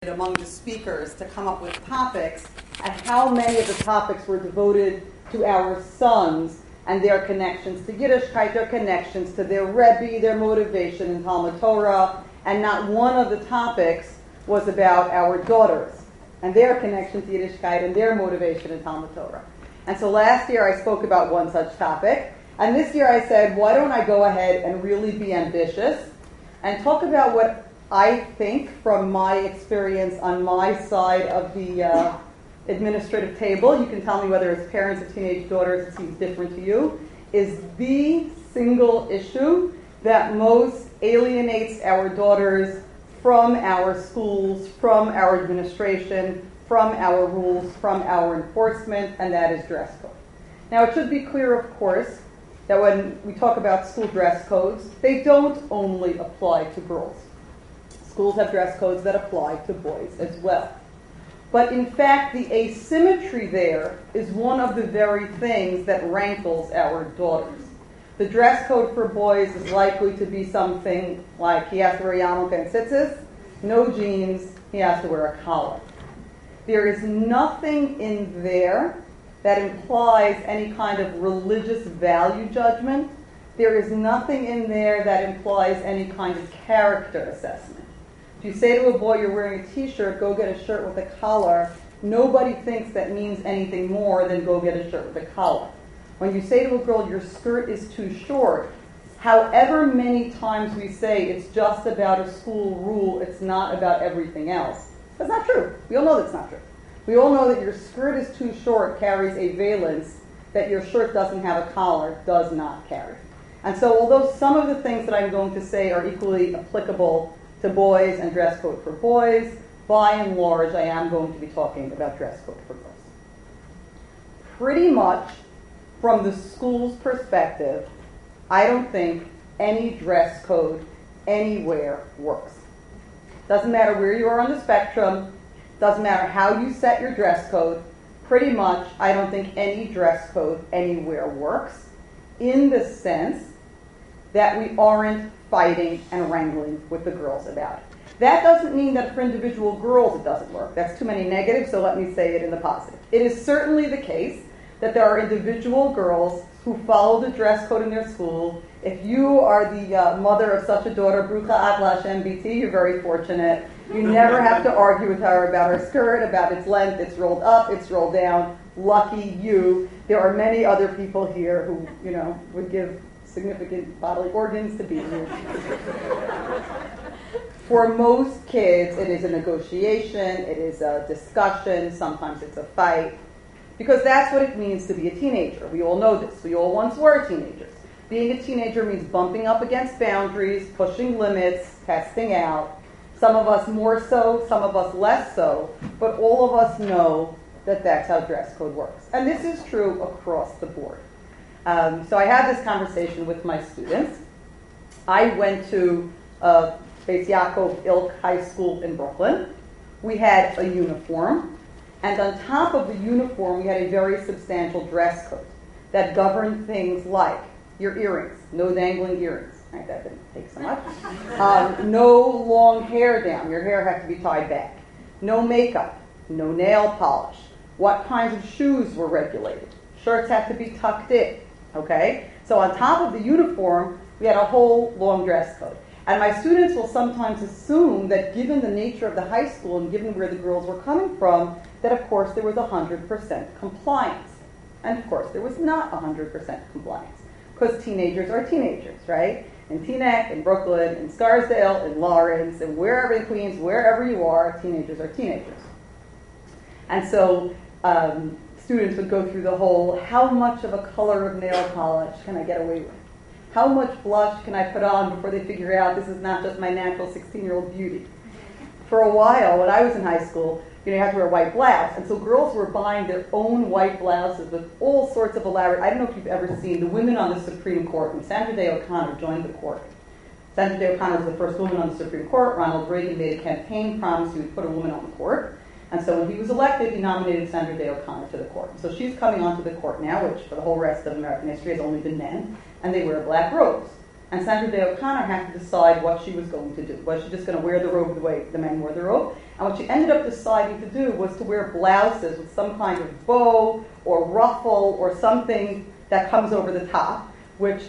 among the speakers to come up with topics, and how many of the topics were devoted to our sons and their connections to Yiddishkeit, their connections to their Rebbe, their motivation in Talmud Torah, and not one of the topics was about our daughters and their connection to Yiddishkeit and their motivation in Talmud Torah. And so last year I spoke about one such topic, and this year I said, why don't I go ahead and really be ambitious and talk about what I think, from my experience on my side of the administrative table, you can tell me whether as parents of teenage daughters it seems different to you, is the single issue that most alienates our daughters from our schools, from our administration, from our rules, from our enforcement, and that is dress code. Now, it should be clear, of course, that when we talk about school dress codes, they don't only apply to girls. Schools have dress codes that apply to boys as well. But in fact, the asymmetry there is one of the very things that rankles our daughters. The dress code for boys is likely to be something like he has to wear yarmulke and tzitzis, no jeans, he has to wear a collar. There is nothing in there that implies any kind of religious value judgment. There is nothing in there that implies any kind of character assessment. If you say to a boy, you're wearing a t-shirt, go get a shirt with a collar, nobody thinks that means anything more than go get a shirt with a collar. When you say to a girl, your skirt is too short, however many times we say it's just about a school rule, it's not about everything else, that's not true. We all know that's not true. We all know that your skirt is too short carries a valence that your shirt doesn't have a collar does not carry. And so although some of the things that I'm going to say are equally applicable to boys and dress code for boys, by and large, I am going to be talking about dress code for girls. Pretty much, from the school's perspective, I don't think any dress code anywhere works. Doesn't matter where you are on the spectrum, doesn't matter how you set your dress code, pretty much, I don't think any dress code anywhere works, in the sense that we aren't fighting and wrangling with the girls about it. That doesn't mean that for individual girls it doesn't work. That's too many negatives, so let me say it in the positive. It is certainly the case that there are individual girls who follow the dress code in their school. If you are the mother of such a daughter, Brucha Atla Hashem BT, you're very fortunate. You never have to argue with her about her skirt, about its length, it's rolled up, it's rolled down. Lucky you. There are many other people here who, would give significant bodily organs to be here. For most kids, it is a negotiation, it is a discussion, sometimes it's a fight, because that's what it means to be a teenager. We all know this. We all once were teenagers. Being a teenager means bumping up against boundaries, pushing limits, testing out. Some of us more so, some of us less so, but all of us know that that's how dress code works. And this is true across the board. So I had this conversation with my students. I went to Beis Yaakov Ilk High School in Brooklyn. We had a uniform, and on top of the uniform we had a very substantial dress code that governed things like your earrings, no dangling earrings. Right, that didn't take so much. No long hair down. Your hair had to be tied back. No makeup. No nail polish. What kinds of shoes were regulated? Shirts had to be tucked in. Okay? So on top of the uniform, we had a whole long dress code. And my students will sometimes assume that given the nature of the high school and given where the girls were coming from, that of course there was 100% compliance. And of course there was not 100% compliance. Because teenagers are teenagers, right? In Teaneck, in Brooklyn, in Scarsdale, in Lawrence, and wherever in Queens, wherever you are, teenagers are teenagers. And so students would go through the whole, how much of a color of nail polish can I get away with? How much blush can I put on before they figure out this is not just my natural 16-year-old beauty? For a while, when I was in high school, you had to wear a white blouse. And so girls were buying their own white blouses with all sorts of elaborate, I don't know if you've ever seen the women on the Supreme Court. When Sandra Day O'Connor joined the court. Sandra Day O'Connor was the first woman on the Supreme Court. Ronald Reagan made a campaign promise he would put a woman on the court. And so when he was elected, he nominated Sandra Day O'Connor to the court. So she's coming onto the court now, which for the whole rest of American history has only been men, and they wear black robes. And Sandra Day O'Connor had to decide what she was going to do. Was she just going to wear the robe the way the men wore the robe? And what she ended up deciding to do was to wear blouses with some kind of bow or ruffle or something that comes over the top, which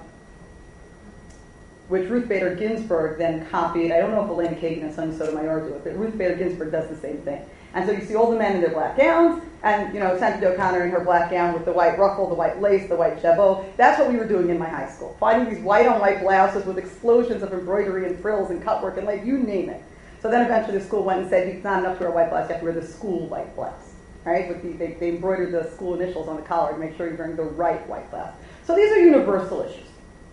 Ruth Bader Ginsburg then copied. I don't know if Elaine Kagan and Sonia Sotomayor do it, but Ruth Bader Ginsburg does the same thing. And so you see all the men in their black gowns, and Sandra Day O'Connor in her black gown with the white ruffle, the white lace, the white jabot. That's what we were doing in my high school, finding these white-on-white blouses with explosions of embroidery and frills and cutwork and you name it. So then eventually the school went and said, it's not enough to wear a white blouse, you have to wear the school white blouse. Right? They embroidered the school initials on the collar to make sure you're wearing the right white blouse. So these are universal issues.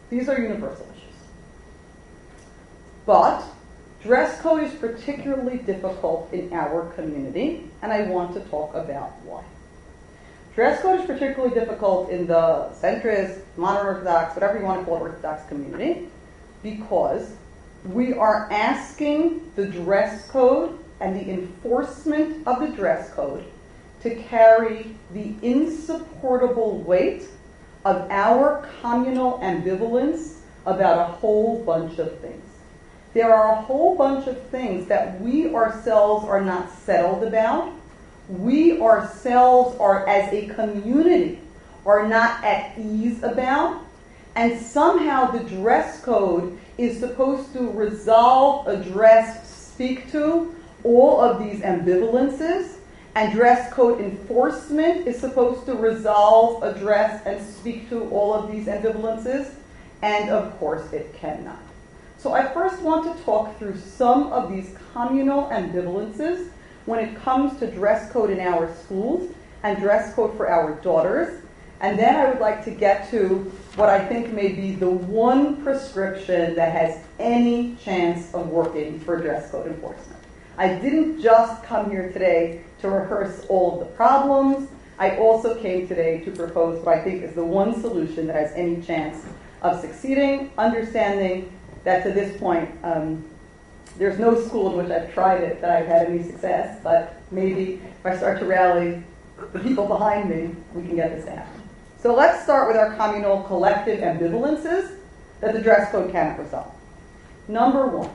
But dress code is particularly difficult in our community, and I want to talk about why. Dress code is particularly difficult in the centrist, modern Orthodox, whatever you want to call it, Orthodox community, because we are asking the dress code and the enforcement of the dress code to carry the insupportable weight of our communal ambivalence about a whole bunch of things. There are a whole bunch of things that we ourselves are not settled about. We ourselves are, as a community, are not at ease about. And somehow the dress code is supposed to resolve, address, speak to all of these ambivalences. And dress code enforcement is supposed to resolve, address, and speak to all of these ambivalences. And of course it cannot. So I first want to talk through some of these communal ambivalences when it comes to dress code in our schools and dress code for our daughters. And then I would like to get to what I think may be the one prescription that has any chance of working for dress code enforcement. I didn't just come here today to rehearse all of the problems. I also came today to propose what I think is the one solution that has any chance of succeeding, understanding that to this point, there's no school in which I've tried it that I've had any success, but maybe if I start to rally the people behind me, we can get this to happen. So let's start with our communal collective ambivalences that the dress code cannot resolve. Number one,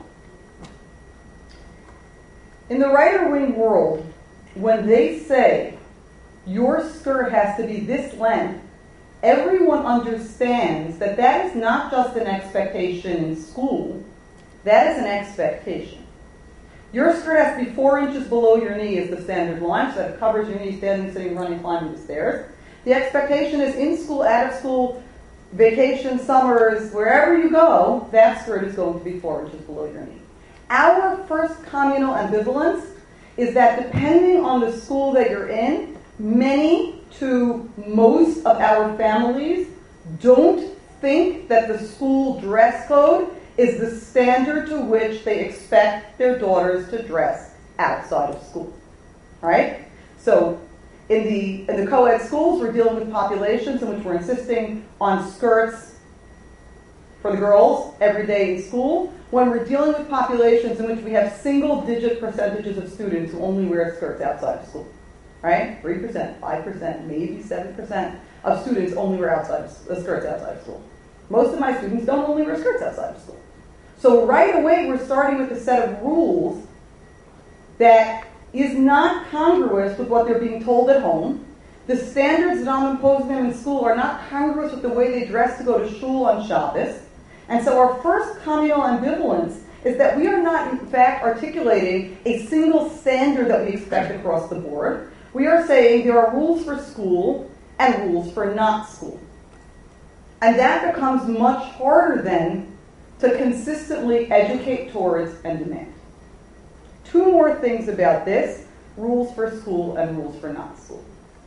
in the right-wing world, when they say your skirt has to be this length, everyone understands that that is not just an expectation in school, that is an expectation. Your skirt has to be 4 inches below your knee is the standard line, so that it covers your knee standing, sitting, running, climbing the stairs. The expectation is in school, out of school, vacation, summers, wherever you go, that skirt is going to be 4 inches below your knee. Our first communal ambivalence is that depending on the school that you're in, many to most of our families don't think that the school dress code is the standard to which they expect their daughters to dress outside of school. All right? So in the co-ed schools, we're dealing with populations in which we're insisting on skirts for the girls every day in school, when we're dealing with populations in which we have single-digit percentages of students who only wear skirts outside of school. Right? 3%, 5%, maybe 7% of students only wear skirts outside of school. Most of my students don't only wear skirts outside of school. So right away we're starting with a set of rules that is not congruous with what they're being told at home. The standards that I'm imposing them in school are not congruous with the way they dress to go to shul on Shabbos. And so our first communal ambivalence is that we are not, in fact, articulating a single standard that we expect across the board. We are saying there are rules for school and rules for not school. And that becomes much harder then to consistently educate towards and demand. Two more things about this, rules for school and rules for not school.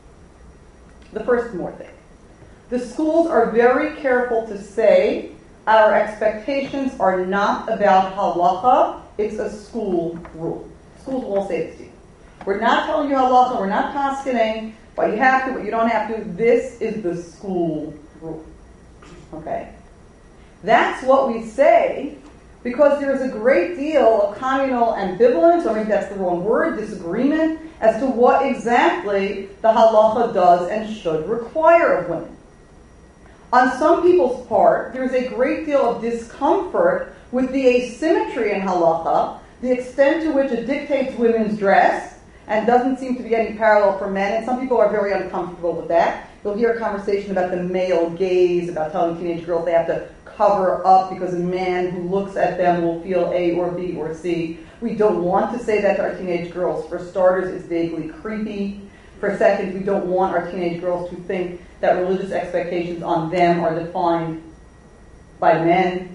The first more thing. The schools are very careful to say our expectations are not about halacha, it's a school rule. Schools will all say this to you. We're not telling you halacha, we're not paskening, what you have to, what you don't have to. This is the school rule. Okay? That's what we say because there's a great deal of communal ambivalence, or maybe that's the wrong word, disagreement, as to what exactly the halacha does and should require of women. On some people's part, there's a great deal of discomfort with the asymmetry in halacha, the extent to which it dictates women's dress, and doesn't seem to be any parallel for men, and some people are very uncomfortable with that. You'll hear a conversation about the male gaze, about telling teenage girls they have to cover up because a man who looks at them will feel A or B or C. We don't want to say that to our teenage girls. For starters, it's vaguely creepy. For seconds, we don't want our teenage girls to think that religious expectations on them are defined by men.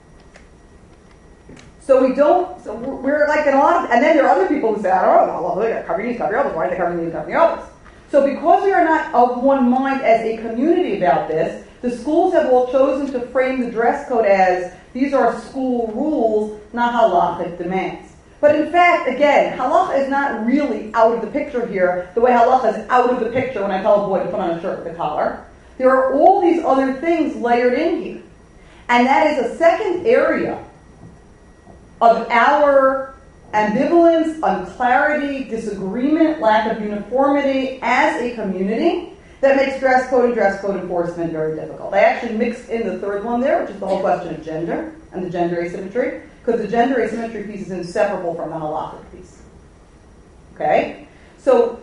So we're like in a lot of, and then there are other people who say, I don't know, they're covering these, cover your others. Why are they covering these, covering your others? So because we are not of one mind as a community about this, the schools have all chosen to frame the dress code as, these are school rules, not halachic demands. But in fact, again, halacha is not really out of the picture here, the way halacha is out of the picture when I tell a boy to put on a shirt with a collar. There are all these other things layered in here. And that is a second area of our ambivalence, unclarity, disagreement, lack of uniformity as a community that makes dress code and dress code enforcement very difficult. I actually mixed in the third one there, which is the whole question of gender and the gender asymmetry, because the gender asymmetry piece is inseparable from the halachic piece. Okay? So,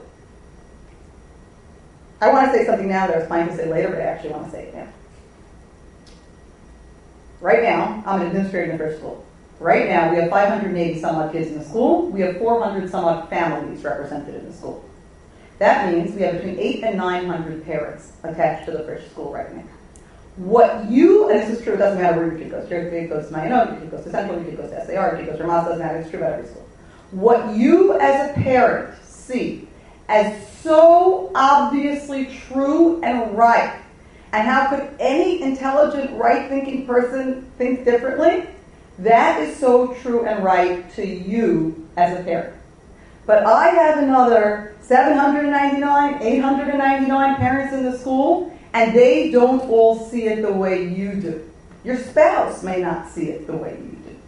I want to say something now that I was planning to say later, but I actually want to say it now. Right now, I'm an administrator in a first school. Right now, we have 580 some odd kids in the school. We have 400 some odd families represented in the school. That means we have between 800 and 900 parents attached to the first school right now. What you, and this is true, it doesn't matter where your kid goes. Your kid goes to Mayanot, your kid goes to Central, your kid goes to SAR, your kid goes to Ramaz, doesn't matter, it's true about every school. What you as a parent see as so obviously true and right, and how could any intelligent, right-thinking person think differently? That is so true and right to you as a parent. But I have another 799, 899 parents in the school, and they don't all see it the way you do. Your spouse may not see it the way you do.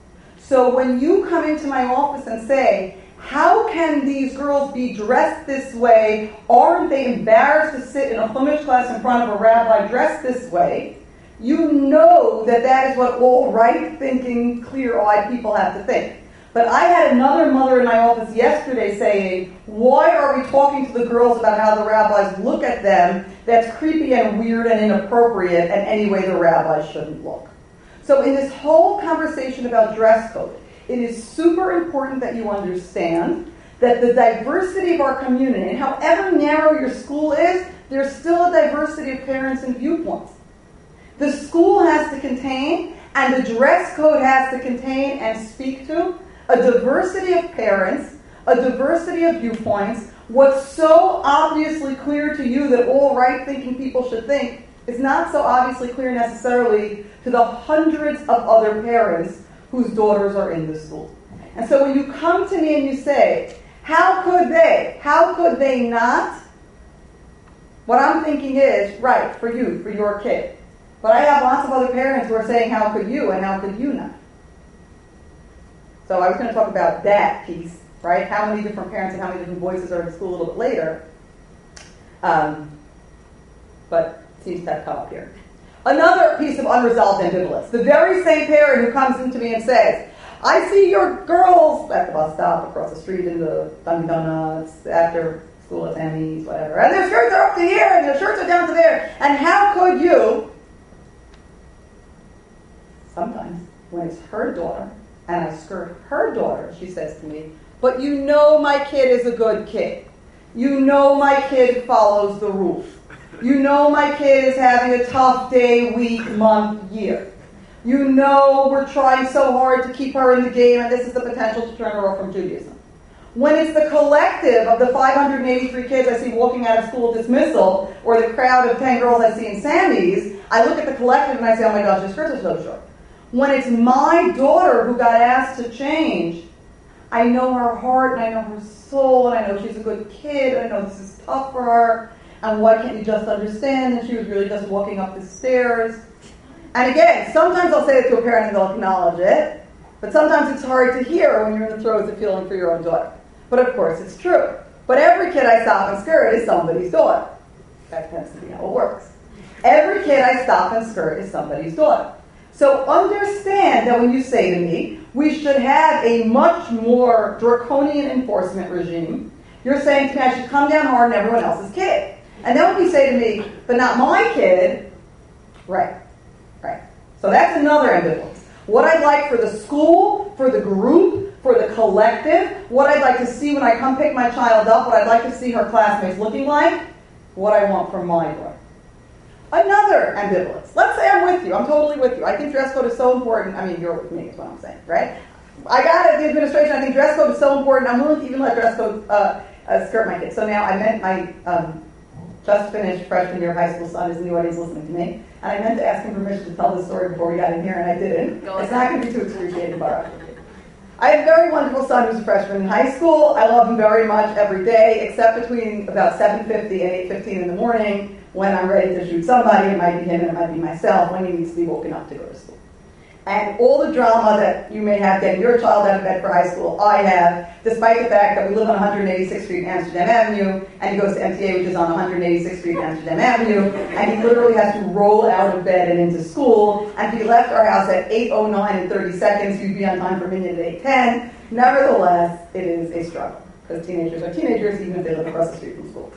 So when you come into my office and say, how can these girls be dressed this way? Aren't they embarrassed to sit in a Chumash class in front of a rabbi dressed this way? You know that that is what all right-thinking, clear-eyed people have to think. But I had another mother in my office yesterday saying, why are we talking to the girls about how the rabbis look at them? That's creepy and weird and inappropriate, and anyway the rabbis shouldn't look. So in this whole conversation about dress code, it is super important that you understand that the diversity of our community, and however narrow your school is, there's still a diversity of parents and viewpoints. The school has to contain, and the dress code has to contain and speak to, a diversity of parents, a diversity of viewpoints. What's so obviously clear to you that all right-thinking people should think is not so obviously clear necessarily to the hundreds of other parents whose daughters are in the school. And so when you come to me and you say, how could they not? What I'm thinking is, right, for you, for your kid. But I have lots of other parents who are saying, how could you, and how could you not? So I was going to talk about that piece, right? How many different parents and how many different voices are in school a little bit later. But it seems to have come up here. Another piece of unresolved ambivalence. The very same parent who comes into me and says, I see your girls at the bus stop, across the street in the Dunkin' Donuts, after school at Sammy's, whatever. And their skirts are up to here, and their shirts are down to there. And how could you? Sometimes, when it's her daughter, and I skirt her daughter, she says to me, but you know my kid is a good kid. You know my kid follows the rules. You know my kid is having a tough day, week, month, year. You know we're trying so hard to keep her in the game, and this is the potential to turn her off from Judaism. When it's the collective of the 583 kids I see walking out of school dismissal, or the crowd of 10 girls I see in Sammy's, I look at the collective and I say, oh my gosh, your skirts are so short. When it's my daughter who got asked to change, I know her heart, and I know her soul, and I know she's a good kid, and I know this is tough for her, and why can't you just understand that she was really just walking up the stairs? And again, sometimes I'll say it to a parent and they'll acknowledge it, but sometimes it's hard to hear when you're in the throes of feeling for your own daughter. But of course it's true. But every kid I stop and skirt is somebody's daughter. That tends to be how it works. Every kid I stop and skirt is somebody's daughter. So understand that when you say to me, we should have a much more draconian enforcement regime, you're saying to me I should come down hard on everyone else's kid. And then when you say to me, but not my kid, right. So that's another ambivalence. What I'd like for the school, for the group, for the collective, what I'd like to see when I come pick my child up, what I'd like to see her classmates looking like, what I want from my daughter. Another ambivalence. Let's say I'm with you. I'm totally with you. I think dress code is so important. I mean, you're with me is what I'm saying, right? I got it at the administration. I think dress code is so important. I'm willing to even let dress code skirt my kids. So now I meant my just finished freshman year of high school son is in the audience listening to me. And I meant to ask him permission to tell this story before we got in here, and I didn't. It's not going to be too excruciating, but I have a very wonderful son who's a freshman in high school. I love him very much every day, except between about 7:50 and 8:15 in the morning when I'm ready to shoot somebody. It might be him and it might be myself when he needs to be woken up to go to school. And all the drama that you may have getting your child out of bed for high school, I have, despite the fact that we live on 186th Street, Amsterdam Avenue, and he goes to MTA, which is on 186th Street, Amsterdam Avenue, and he literally has to roll out of bed and into school. And if he left our house at 8:09 and 30 seconds, he'd be on time for minute at 8:10. Nevertheless, it is a struggle, because teenagers are teenagers, even if they live across the street from school.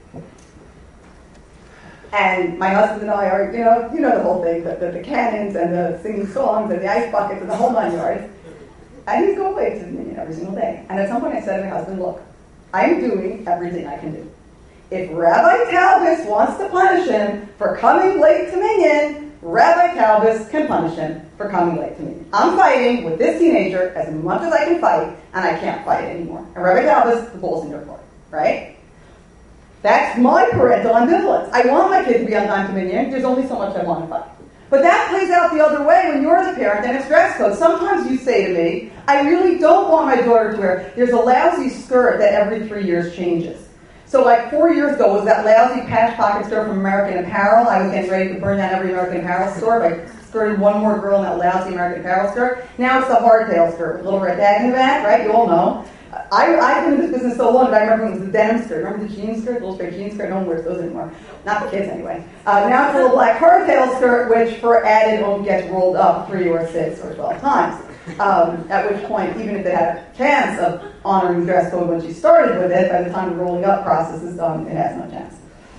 And my husband and I are, you know the whole thing, the cannons and the singing songs and the ice buckets and the whole 9 yards. And he's going late to Dominion every single day. And at some point I said to my husband, look, I'm doing everything I can do. If Rabbi Talbis wants to punish him for coming late to Minyan, Rabbi Talbis can punish him for coming late to Minyan. I'm fighting with this teenager as much as I can fight, and I can't fight anymore. And Rabbi Talbis, the ball's in your court, right? That's my parental ambivalence. I want my kid to be on time to Minyan. There's only so much I want to fight. But that plays out the other way when you're the parent and it's dress code. Sometimes you say to me, I really don't want my daughter to wear, there's a lousy skirt that every 3 years changes. So like 4 years ago was that lousy patch pocket skirt from American Apparel. I was getting ready to burn down every American Apparel store if I skirted one more girl in that lousy American Apparel skirt. Now it's the hardtail skirt with a little red tag in the back, right? You all know. I've been in this business so long that I remember when it was the denim skirt. Remember the jean skirt, the little straight jean skirt? No one wears those anymore. Not the kids anyway. Now it's a little black hardtail skirt, which for added oomph gets rolled up 3 or 6 or 12 times. At which point, even if they had a chance of honoring dress code when she started with it, by the time the rolling up process is done, it has no chance.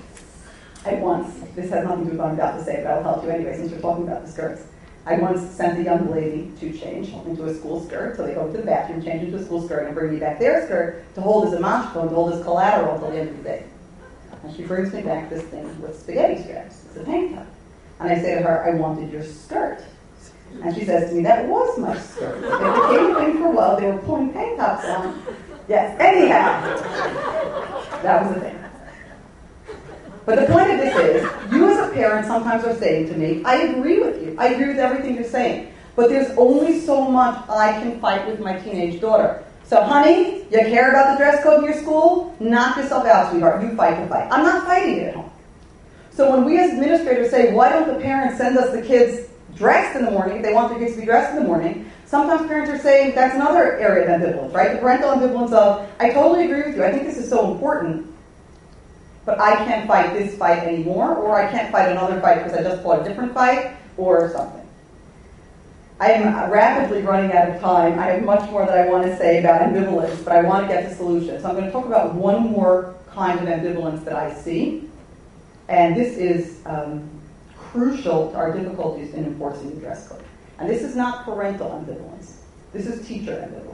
I once, this has nothing to do with what I'm about to say, but I'll help you anyway since we're talking about the skirts. I once sent a young lady to change into a school skirt, so they go to the bathroom, change into a school skirt, and bring me back their skirt to hold as a mashko, to hold as collateral until the end of the day. And she brings me back this thing with spaghetti straps. It's a tank top. And I say to her, I wanted your skirt. And she says to me, that was my skirt. They became a thing for a while. They were pulling tank tops on. Yes, anyhow. That was the thing. But the point of this is, you as a parent sometimes are saying to me, I agree with you. I agree with everything you're saying. But there's only so much I can fight with my teenage daughter. So, honey, you care about the dress code in your school? Knock yourself out, sweetheart. You fight the fight. I'm not fighting it at home. So when we as administrators say, why don't the parents send us the kids dressed in the morning, if they want their kids to be dressed in the morning, sometimes parents are saying that's another area of ambivalence, right? The parental ambivalence of, I totally agree with you. I think this is so important. But I can't fight this fight anymore, or I can't fight another fight because I just fought a different fight, or something. I am rapidly running out of time. I have much more that I want to say about ambivalence, but I want to get to solutions. So I'm going to talk about one more kind of ambivalence that I see, and this is crucial to our difficulties in enforcing the dress code. And this is not parental ambivalence. This is teacher ambivalence.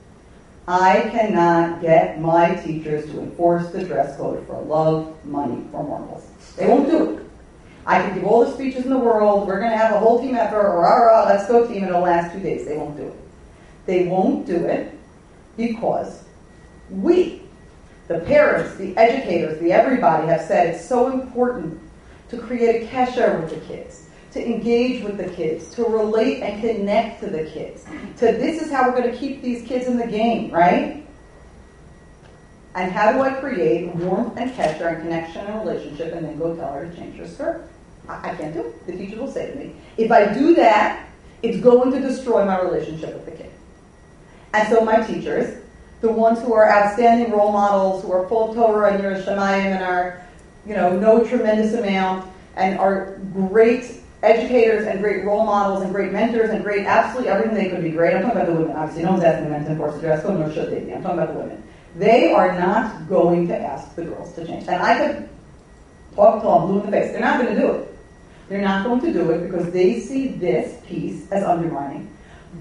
I cannot get my teachers to enforce the dress code for love, money, or marbles. They won't do it. I can give all the speeches in the world, we're going to have a whole team effort, or rah, let's go team, it'll last 2 days. They won't do it. They won't do it because we, the parents, the educators, the everybody have said it's so important to create a kesher with the kids, to engage with the kids, to relate and connect to the kids. This is how we're going to keep these kids in the game, right? And how do I create warmth and kesher and connection and relationship and then go tell her to change her skirt? I can't do it. The teacher will say to me, if I do that, it's going to destroy my relationship with the kid. And so my teachers, the ones who are outstanding role models, who are full Torah and Yerushalayim and are, know tremendous amount, and are great educators and great role models and great mentors and great absolutely everything they could be great. I'm talking about the women. Obviously, no one's asking the men to enforce the dress code, nor should they be. I'm talking about the women. They are not going to ask the girls to change. And I could talk till I'm blue in the face. They're not going to do it. They're not going to do it because they see this piece as undermining.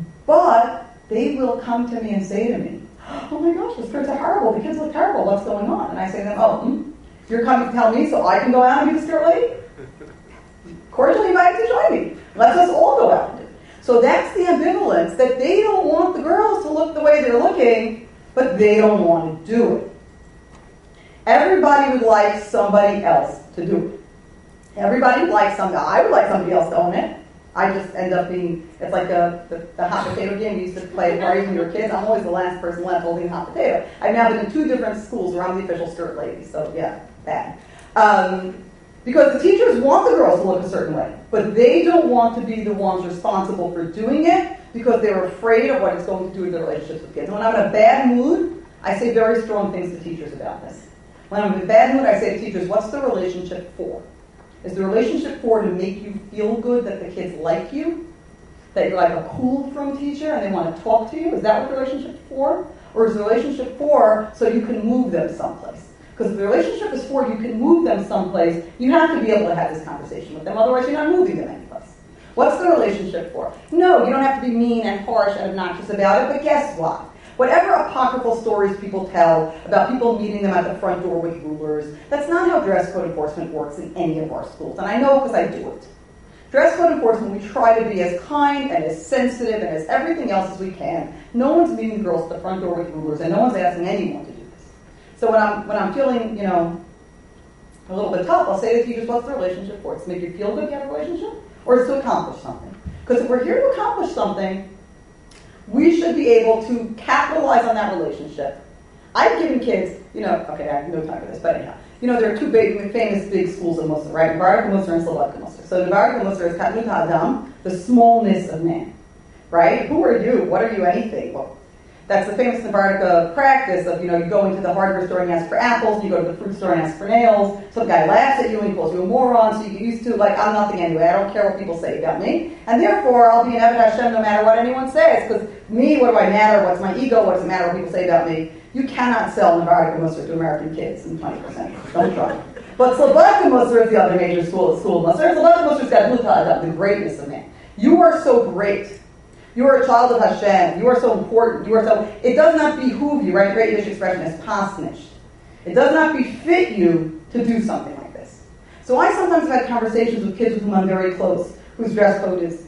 But they will come to me and say to me, oh my gosh, the skirts are horrible. The kids look terrible. What's going on? And I say to them, you're coming to tell me so I can go out and be the skirt lady? Cordially invited to join me. Let's us all go out and do it. So that's the ambivalence, that they don't want the girls to look the way they're looking, but they don't want to do it. Everybody would like somebody else to do it. Everybody would like somebody. I would like somebody else to own it. I just end up being, it's like the hot potato game we used to play at parties when we were kids. I'm always the last person left holding the hot potato. I've now been in 2 different schools where I'm the official skirt lady, so yeah, bad. Because the teachers want the girls to look a certain way, but they don't want to be the ones responsible for doing it because they're afraid of what it's going to do to their relationships with kids. And when I'm in a bad mood, I say very strong things to teachers about this. When I'm in a bad mood, I say to teachers, what's the relationship for? Is the relationship for to make you feel good that the kids like you? That you're like a cool from teacher and they want to talk to you? Is that what the relationship's for? Or is the relationship for so you can move them someplace? Because if the relationship is for you can move them someplace, you have to be able to have this conversation with them. Otherwise, you're not moving them anyplace. What's the relationship for? No, you don't have to be mean and harsh and obnoxious about it, but guess what? Whatever apocryphal stories people tell about people meeting them at the front door with rulers, that's not how dress code enforcement works in any of our schools. And I know because I do it. Dress code enforcement, we try to be as kind and as sensitive and as everything else as we can. No one's meeting girls at the front door with rulers, and no one's asking anyone to do this. So when I'm feeling, a little bit tough, I'll say to teachers, what's the relationship for? It's to make you feel good you have a relationship? Or it's to accomplish something? Because if we're here to accomplish something, we should be able to capitalize on that relationship. I've given kids, okay, I have no time for this, but anyhow. There are 2 famous big schools in Musar, right? Nevardik Musar and Slobodka Musar. So Nevardik Musar is Katnut Ha'adam, the smallness of man, right? Who are you? What are you anything? Well, that's the famous Nevardik practice of, you go into the hardware store and ask for apples, you go to the fruit store and ask for nails, some guy laughs at you and he calls you a moron, so you get used to, I'm nothing anyway, I don't care what people say about me, and therefore I'll be an Eved Hashem no matter what anyone says, because me, what do I matter, what's my ego, what does it matter what people say about me? You cannot sell Nevardik Musar to American kids in 20%, don't try. But Slobodka Musar is the other major school of Musar. Slobodka Musar's got Mutad, the greatness of man. You are so great. You are a child of Hashem. You are so important. It does not behoove you, right? Great Yiddish expression is pasnish. It does not befit you to do something like this. So I sometimes have had conversations with kids with whom I'm very close, whose dress code is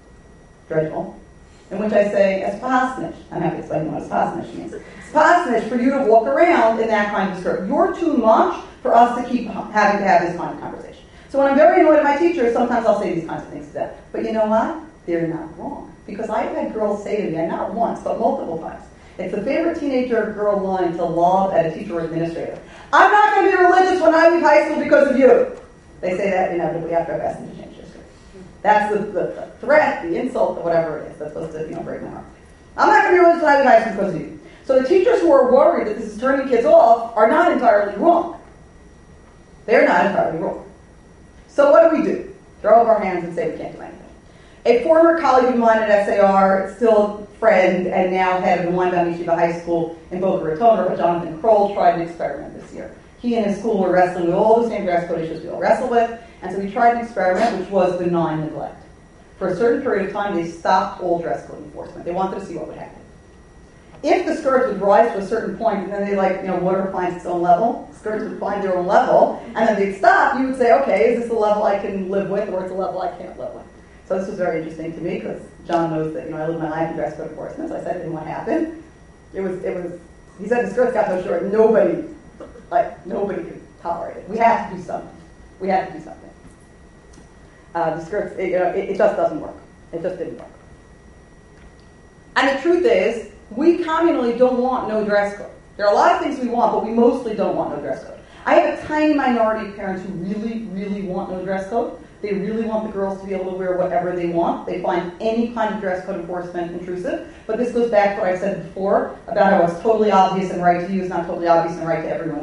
dreadful, in which I say, it's pasnish. I'm happy to explain what pasnish means. It's pasnish for you to walk around in that kind of skirt. You're too much for us to keep having to have this kind of conversation. So when I'm very annoyed at my teachers, sometimes I'll say these kinds of things to them. But you know what? They're not wrong. Because I've had girls say to me, and not once, but multiple times, it's the favorite teenager girl line to lob at a teacher or administrator. I'm not going to be religious when I leave high school because of you. They say that inevitably after I've asked them to change their skirt. That's the threat, the insult, whatever it is that's supposed to break my heart. I'm not going to be religious when I leave high school because of you. So the teachers who are worried that this is turning kids off are not entirely wrong. They're not entirely wrong. So what do? Throw up our hands and say we can't do anything. A former colleague of mine at SAR, still friend, and now head of the Weinbaum Yeshiva High School in Boca Raton, Jonathan Kroll, tried an experiment this year. He and his school were wrestling with all the same dress code issues we all wrestle with, and so we tried an experiment which was benign neglect. For a certain period of time, they stopped all dress code enforcement. They wanted to see what would happen. If the skirts would rise to a certain point, and then water finds its own level, skirts would find their own level, and then they'd stop, you would say, okay, is this a level I can live with, or it's a level I can't live with? So this was very interesting to me because John knows that I live my life in dress code enforcement. So I said to him what happened. It was. He said the skirts got so short, nobody could tolerate it. We had to do something. The skirts, it just doesn't work. It just didn't work. And the truth is, we communally don't want no dress code. There are a lot of things we want, but we mostly don't want no dress code. I have a tiny minority of parents who really, really want no dress code. They really want the girls to be able to wear whatever they want. They find any kind of dress code enforcement intrusive. But this goes back to what I said before about how it's totally obvious and right to you is not totally obvious and right to everyone else.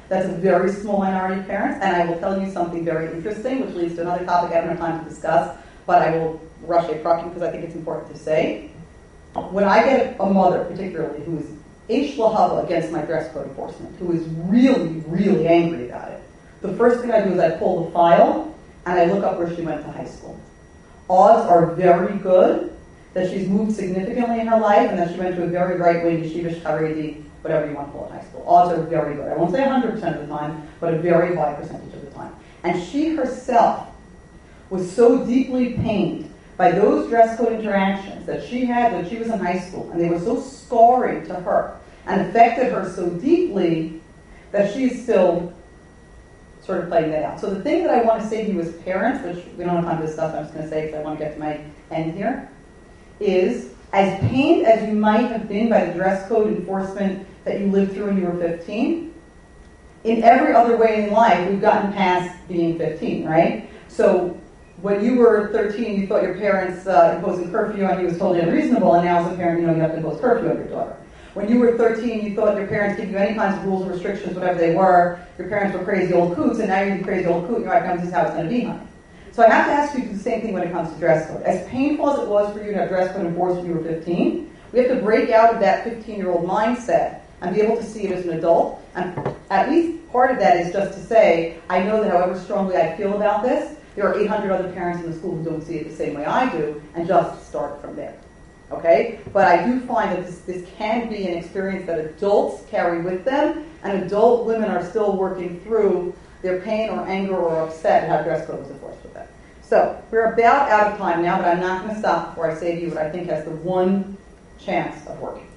That's a very small minority of parents, and I will tell you something very interesting, which leads to another topic I don't have time to discuss, but I will rush a trucking because I think it's important to say. When I get a mother, particularly, who is Eish Lahava against my dress code enforcement, who is really, really angry about it, the first thing I do is I pull the file and I look up where she went to high school. Odds are very good that she's moved significantly in her life and that she went to a very right-wing yeshivish Haredi, whatever you want to call it, high school. Odds are very good. I won't say 100% of the time, but a very high percentage of the time. And she herself was so deeply pained by those dress code interactions that she had when she was in high school, and they were so scarring to her and affected her so deeply that she's still sort of playing that out. So the thing that I want to say to you as parents, which we don't have time to discuss, I'm just going to say because I want to get to my end here, is as pained as you might have been by the dress code enforcement that you lived through when you were 15, in every other way in life, we've gotten past being 15, right? So when you were 13, you thought your parents imposing curfew on you was totally unreasonable, and now as a parent, you know you have to impose curfew on your daughter. When you were 13, you thought your parents gave you any kinds of rules and restrictions, whatever they were. Your parents were crazy old coots, and now you're the crazy old coot, and you're like, no, this is how it's going to be, honey. So I have to ask you to do the same thing when it comes to dress code. As painful as it was for you to have dress code enforced when you were 15, we have to break out of that 15-year-old mindset and be able to see it as an adult. And at least part of that is just to say, I know that however strongly I feel about this, there are 800 other parents in the school who don't see it the same way I do, and just start from there. Okay? But I do find that this can be an experience that adults carry with them, and adult women are still working through their pain or anger or upset at how dress code was enforced with them. So, we're about out of time now, but I'm not going to stop before I say to you what I think has the one chance of working.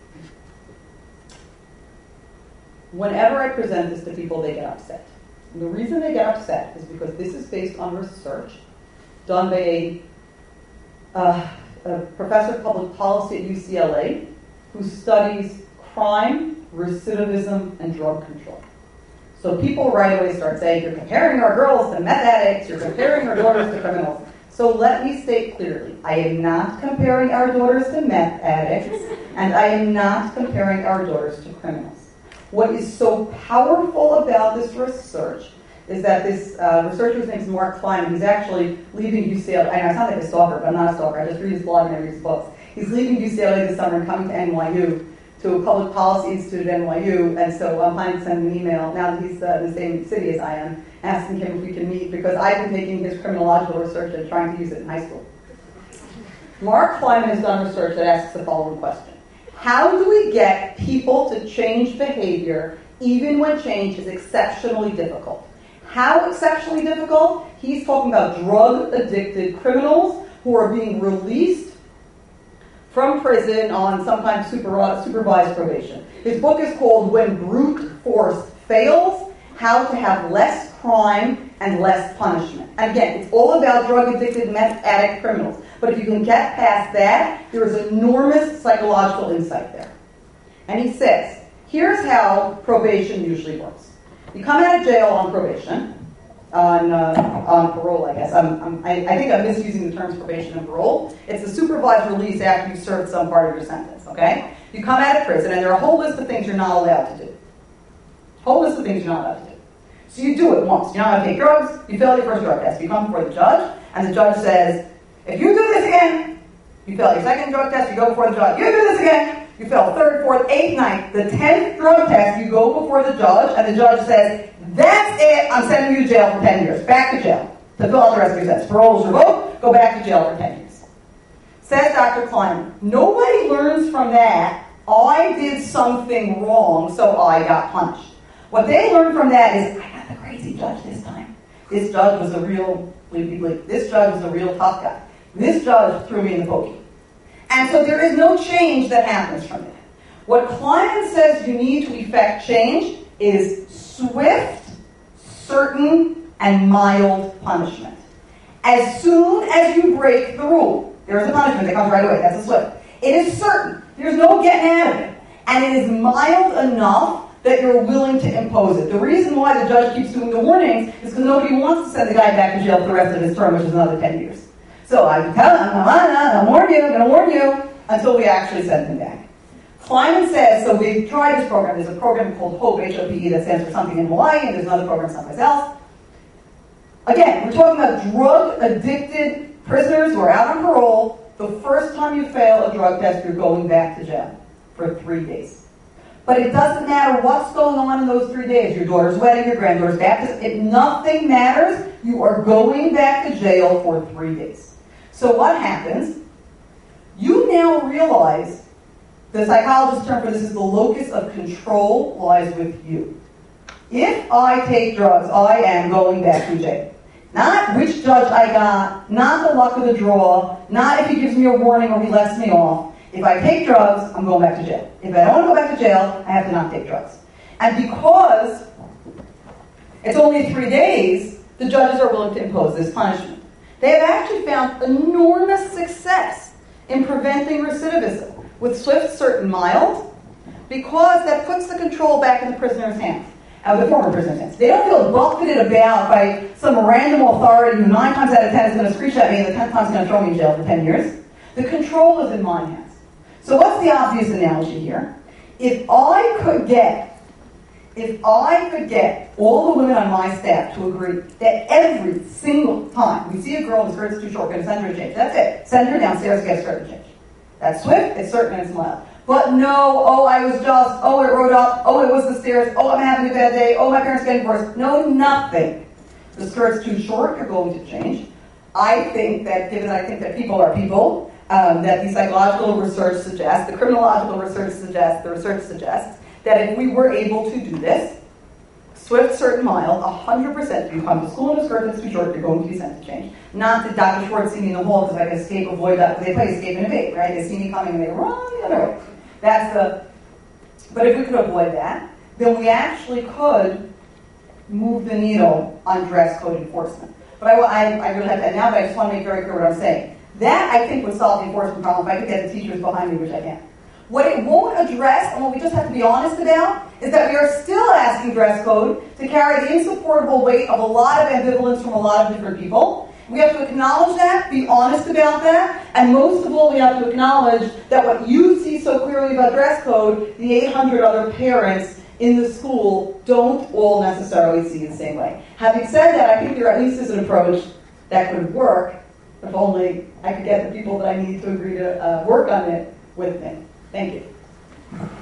Whenever I present this to people, they get upset. And the reason they get upset is because this is based on research done by a professor of public policy at UCLA who studies crime, recidivism, and drug control. So people right away start saying, you're comparing our girls to meth addicts, you're comparing our daughters to criminals. So let me state clearly, I am not comparing our daughters to meth addicts, and I am not comparing our daughters to criminals. What is so powerful about this research is that this researcher's name is Mark Kleiman. He's actually leaving UCLA. I sound like a stalker, but I'm not a stalker. I just read his blog and I read his books. He's leaving UCLA this summer and coming to NYU, to a public policy institute at NYU, and so I'm planning to send him an email, now that he's in the same city as I am, asking him if we can meet, because I've been taking his criminological research and trying to use it in high school. Mark Kleiman has done research that asks the following question. How do we get people to change behavior even when change is exceptionally difficult? How exceptionally difficult? He's talking about drug-addicted criminals who are being released from prison on some kind of supervised probation. His book is called When Brute Force Fails, How to Have Less Crime and Less Punishment. And again, it's all about drug-addicted, meth addict criminals. But if you can get past that, there is enormous psychological insight there. And he says, here's how probation usually works. You come out of jail on probation, on parole, I guess. I think I'm misusing the terms probation and parole. It's a supervised release after you've served some part of your sentence, okay? You come out of prison, and there are a whole list of things you're not allowed to do. Whole list of things you're not allowed to do. So you do it once. You're not allowed to take drugs. You fail your first drug test. You come before the judge, and the judge says, if you do this again, you fail your second drug test, you go before the judge. You do this again, you fail third, fourth, eighth, ninth. The 10th drug test, you go before the judge, and the judge says, that's it, I'm sending you to jail for 10 years. Back to jail to fill out the rest of your sentence. Parole is revoked, go back to jail for 10 years. Says Dr. Kleiman, nobody learns from that, I did something wrong, so I got punished. What they learn from that is, I got the crazy judge this time. This judge was a real bleep. This judge was a real tough guy. This judge threw me in the pokey. And so there is no change that happens from that. What Kleiman says you need to effect change is swift, certain, and mild punishment. As soon as you break the rule, there is a punishment that comes right away. That's a swift. It is certain. There's no getting out of it. And it is mild enough that you're willing to impose it. The reason why the judge keeps doing the warnings is because nobody wants to send the guy back to jail for the rest of his term, which is another 10 years. So I tell him, I'm going to warn you, until we actually send him back. Kleiman says, so we tried this program. There's a program called HOPE, H-O-P-E, that stands for something in Hawaii, and there's another program someplace else. Again, we're talking about drug-addicted prisoners who are out on parole. The first time you fail a drug test, you're going back to jail for 3 days. But it doesn't matter what's going on in those 3 days. Your daughter's wedding, your granddaughter's baptism. Nothing matters. You are going back to jail for 3 days. So what happens? You now realize, the psychologist's term for this is the locus of control lies with you. If I take drugs, I am going back to jail. Not which judge I got, not the luck of the draw, not if he gives me a warning or he lets me off. If I take drugs, I'm going back to jail. If I don't want to go back to jail, I have to not take drugs. And because it's only 3 days, the judges are willing to impose this punishment. They have actually found enormous success in preventing recidivism with swift, certain, mild, because that puts the control back in the prisoner's hands, the former prisoner's hands. They don't feel buffeted about by some random authority who 9 times out of 10 is going to screech at me and the 10th time is going to throw me in jail for 10 years. The control is in my hands. So what's the obvious analogy here? If I could get all the women on my staff to agree that every single time we see a girl whose skirt's too short, we're going to send her to change. That's it. Send her downstairs, get her to change. That's swift, it's certain, and it's mild. But no, it rode up, it was the stairs, I'm having a bad day, my parents getting divorced. No, nothing. The skirt's too short, you're going to change. I think that people are people, that the psychological research suggests, the criminological research suggests, the research suggests, that if we were able to do this, swift, certain, mild, 100%, if you come to school in a skirt that's too short, you're going to be sent to change. Not that Dr. Schwartz see me in the hall because I can escape, avoid that. They play escape and evade, right? They see me coming and they run the other way. But if we could avoid that, then we actually could move the needle on dress code enforcement. But I really have to, now, but I just want to make very clear what I'm saying. That, I think, would solve the enforcement problem if I could get the teachers behind me, which I can. What it won't address, and what we just have to be honest about, is that we are still asking dress code to carry the insupportable weight of a lot of ambivalence from a lot of different people. We have to acknowledge that, be honest about that, and most of all, we have to acknowledge that what you see so clearly about dress code, the 800 other parents in the school don't all necessarily see the same way. Having said that, I think there at least is an approach that could work, if only I could get the people that I need to agree to work on it with me. Thank you.